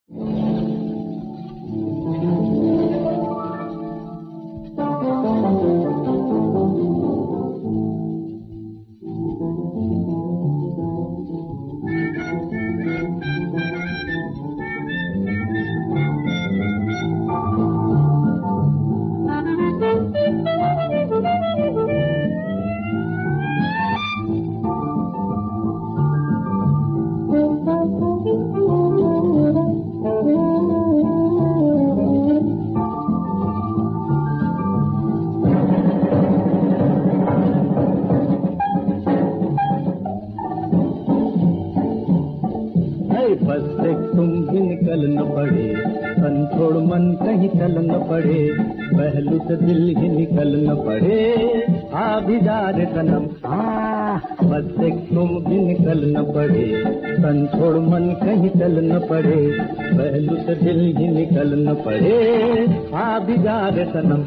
बस एक तुम भी निकल न पड़े, तन छोड़ मन कहीं चल न पड़े, पहलू से दिल ही निकल न पड़े, आ भी जा रे सनम। बस एक तुम भी निकल न पड़े, तन छोड़ मन कहीं चल न पड़े, पहलू से दिल ही निकल न पड़े, आ भी जा रे सनम।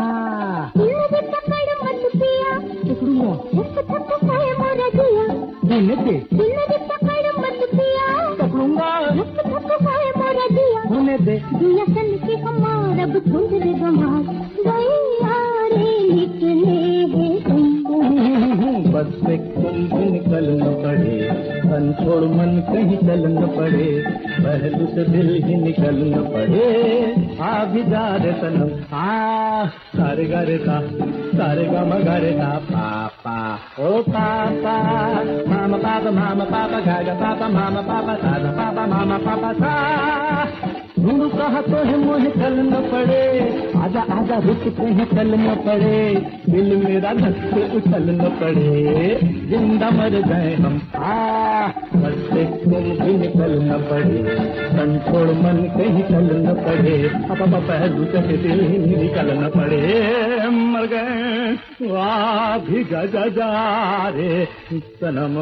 होने दे सन के हमार अब ढूंढ दे बमार निकले बस से तुम भी निकल न पड़े, तन छोड़ मन कहीं चल न पड़े, पहलू से दिल ही निकल न पड़े, आ भी जा रे सनम। सारे गा रे सा, सारे गा म गा रे सा, पापा ओ पापा, मामा पापा गा गा पापा, मामा पापा सा पापा, मामा पापा सा। ढूंढू कहा तो है मोहे चल न पड़े, आजा आजा रुकते हैं चल न पड़े, दिल मेरा धक से उछल न पड़े, जिंदा मर गए हम। बस से तुम भी निकल न पड़े, तन छोड़ मन कहीं चल न पड़े, अब पहलू से दिल ही निकल न पड़े, मर गए वाह भी जा रे सनम।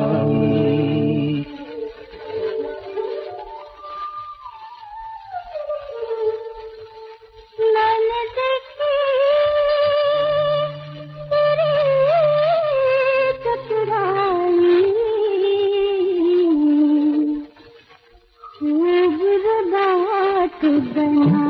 बना